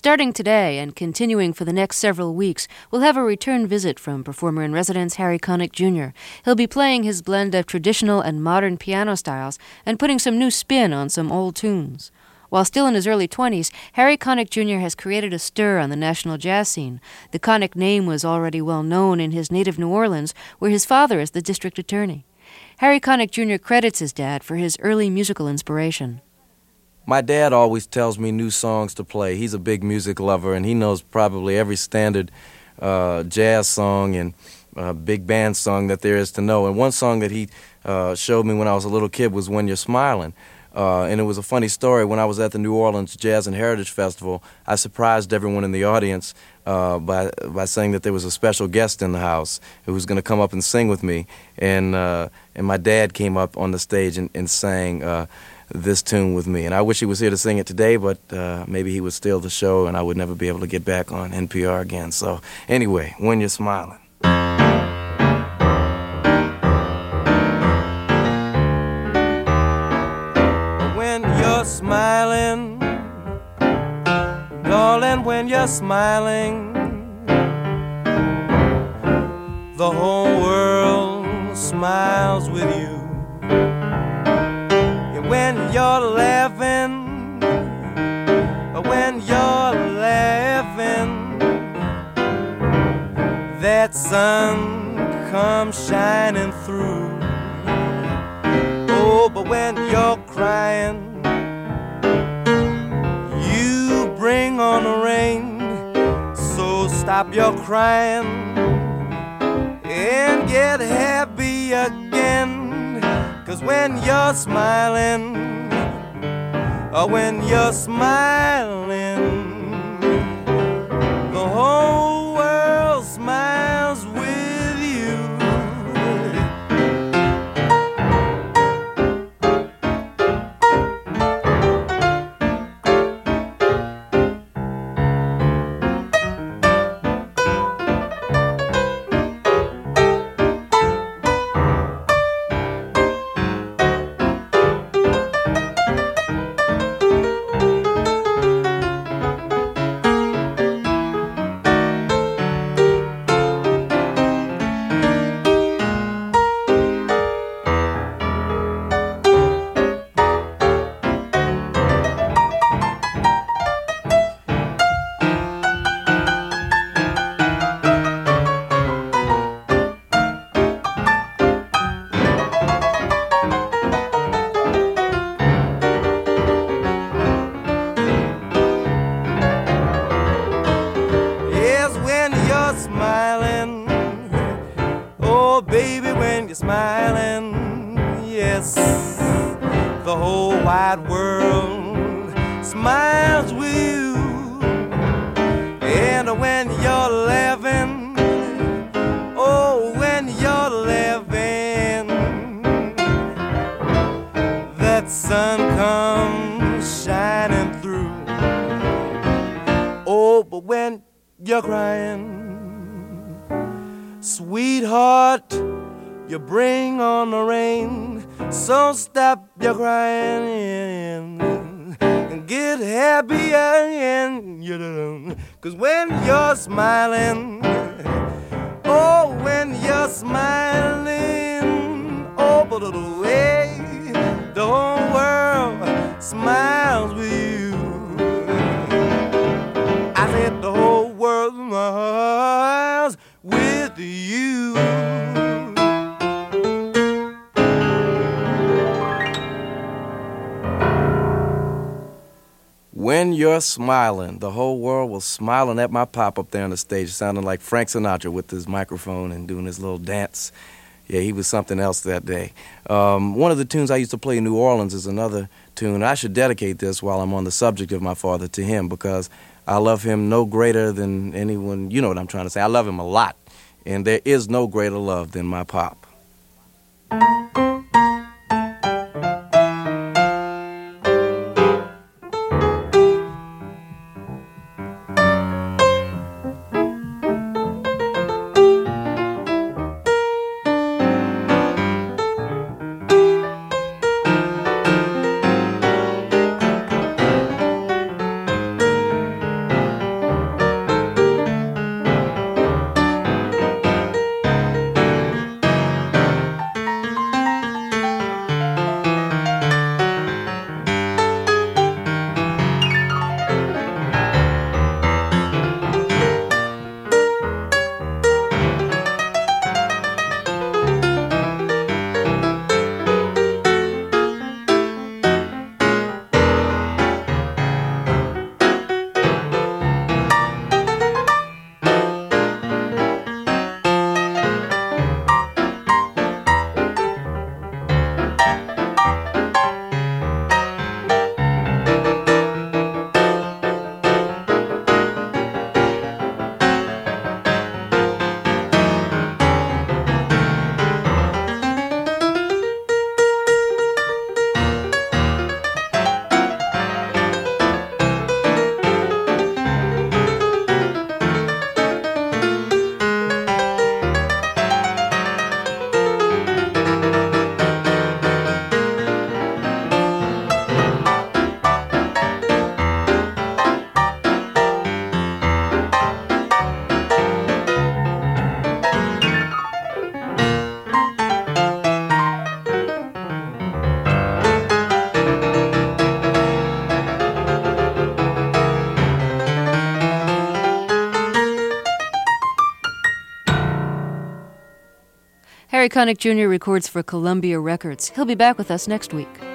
Starting today and continuing for the next several weeks, we'll have a return visit from performer-in-residence Harry Connick Jr. He'll be playing his blend of traditional and modern piano styles and putting some new spin on some old tunes. While still in his early 20s, Harry Connick Jr. has created a stir on the national jazz scene. The Connick name was already well known in his native New Orleans, where his father is the district attorney. Harry Connick Jr. credits his dad for his early musical inspiration. My dad always tells me new songs to play. He's a big music lover, and he knows probably every standard jazz song and big band song that there is to know. And one song that he showed me when I was a little kid was When You're Smiling. And it was a funny story. When I was at the New Orleans Jazz and Heritage Festival, I surprised everyone in the audience by saying that there was a special guest in the house who was going to come up and sing with me. And my dad came up on the stage and sang this tune with me. And I wish he was here to sing it today, but maybe he would steal the show and I would never be able to get back on NPR again. So anyway, When You're Smiling. When you're smiling, darling, when you're smiling, the whole world smiles with you. When you're laughing, that sun comes shining through. Oh, but when you're crying, you bring on the rain. So stop your crying and get happy again. 'Cause when you're smiling, when you're smiling, the whole world smiles with you. You bring on the rain, so stop your crying and get happy again. 'Cause when you're smiling, oh, when you're smiling, oh, but the way the whole world smiles with you. I said the whole world smiles with you. When you're smiling, the whole world was smiling at my pop up there on the stage, sounding like Frank Sinatra with his microphone and doing his little dance. Yeah, he was something else that day. One of the tunes I used to play in New Orleans is another tune. I should dedicate this while I'm on the subject of my father to him because I love him no greater than anyone. You know what I'm trying to say. I love him a lot, and there is no greater love than my pop. Harry Connick Jr. records for Columbia Records. He'll be back with us next week.